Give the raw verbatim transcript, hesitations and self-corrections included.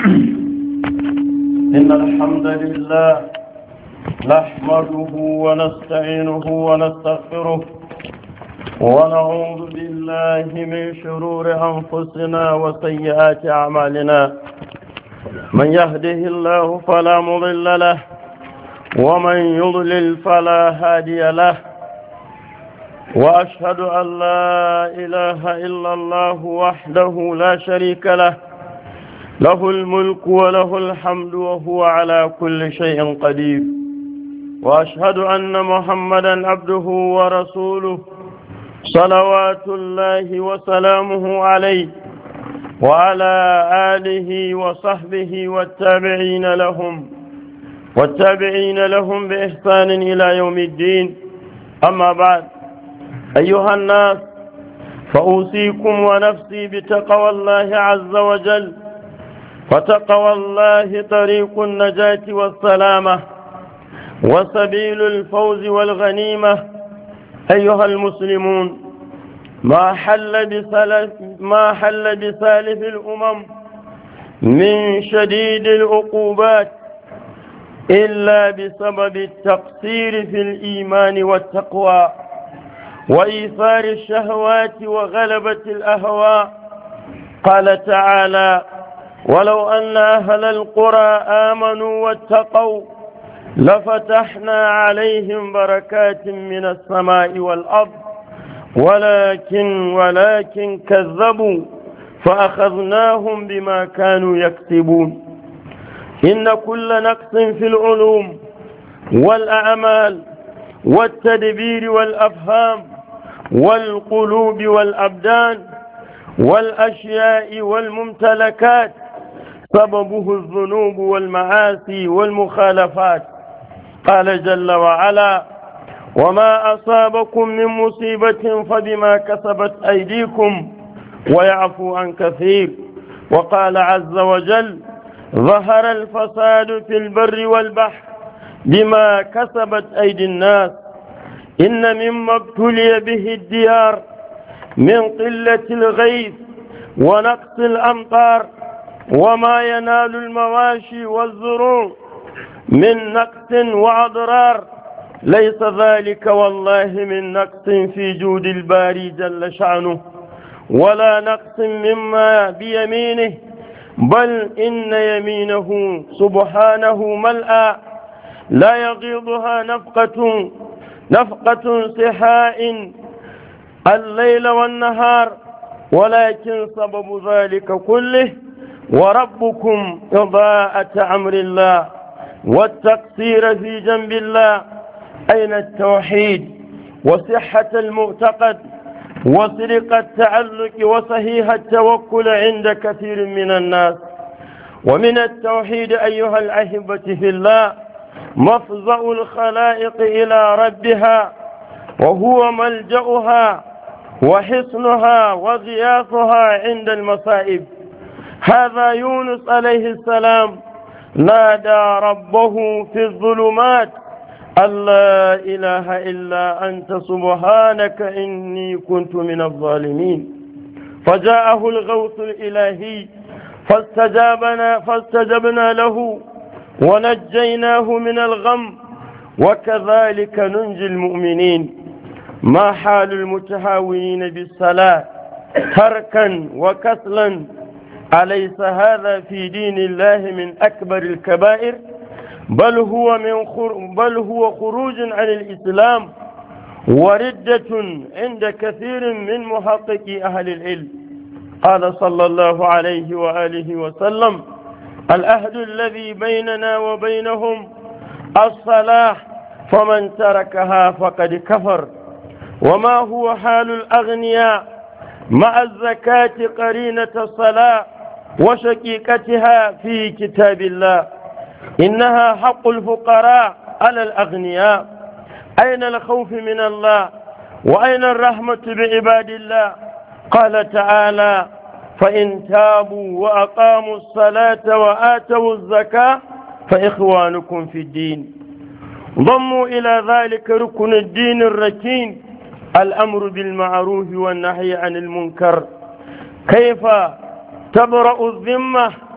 إن الحمد لله نحمده ونستعينه ونستغفره ونعوذ بالله من شرور أنفسنا وسيئات أعمالنا. من يهده الله فلا مضل له ومن يضلل فلا هادي له، وأشهد أن لا إله إلا الله وحده لا شريك له، له الملك وله الحمد وهو على كل شيء قدير. وأشهد أن محمدا عبده ورسوله صلوات الله وسلامه عليه وعلى آله وصحبه والتابعين لهم والتابعين لهم بإحسان إلى يوم الدين. أما بعد، أيها الناس، فأوصيكم ونفسي بتقوى الله عز وجل، فتقوى الله طريق النجاة والسلامة وسبيل الفوز والغنيمة. أيها المسلمون، ما حل بسلف ما حل بسالف الأمم من شديد العقوبات إلا بسبب التقصير في الإيمان والتقوى وإيثار الشهوات وغلبة الأهواء. قال تعالى: ولو أن أهل القرى آمنوا واتقوا لفتحنا عليهم بركات من السماء والأرض ولكن ولكن كذبوا فأخذناهم بما كانوا يكسبون. إن كل نقص في العلوم والأعمال والتدبير والأفهام والقلوب والأبدان والأشياء والممتلكات سببه الذنوب والمعاصي والمخالفات. قال جل وعلا: وما أصابكم من مصيبة فبما كسبت أيديكم ويعفو عن كثير. وقال عز وجل: ظهر الفساد في البر والبحر بما كسبت أيدي الناس. إن مما ابتلي به الديار من قلة الغيث ونقص الأمطار وما ينال المواشي والزروع من نقص وأضرار، ليس ذلك والله من نقص في جود الباري جل شأنه ولا نقص مما بيمينه، بل إن يمينه سبحانه ملأى لا يغيضها نفقة نفقة سحاء الليل والنهار، ولكن سبب ذلك كله وربكم إضاءة أمر الله والتقصير في جنب الله. أين التوحيد وصحة المعتقد وصدق التعلق وصحيح التوكل عند كثير من الناس؟ ومن التوحيد أيها الأحبة في الله مفزع الخلائق إلى ربها، وهو ملجأها وحصنها وغياثها عند المصائب. هذا يونس عليه السلام نادى ربه في الظلمات: أن لا إله إلا أنت سبحانك إني كنت من الظالمين. فجاءه الغوث الإلهي فاستجابنا فاستجبنا له ونجيناه من الغم، وكذلك ننجي المؤمنين. ما حال المتهاونين بالصلاة تركا وكسلا؟ أليس هذا في دين الله من أكبر الكبائر؟ بل هو من خر... بل هو خروج عن الإسلام وردة عند كثير من محققي أهل العلم. قال صلى الله عليه وآله وسلم: العهد الذي بيننا وبينهم الصلاة، فمن تركها فقد كفر. وما هو حال الأغنياء مع الزكاة قرينة الصلاة وشقيقتها في كتاب الله؟ إنها حق الفقراء على الأغنياء. أين الخوف من الله وأين الرحمة بعباد الله؟ قال تعالى: فإن تابوا وأقاموا الصلاة وآتوا الزكاة فإخوانكم في الدين. ضموا إلى ذلك ركن الدين الركين: الأمر بالمعروف والنهي عن المنكر. كيف تبرأ الذمة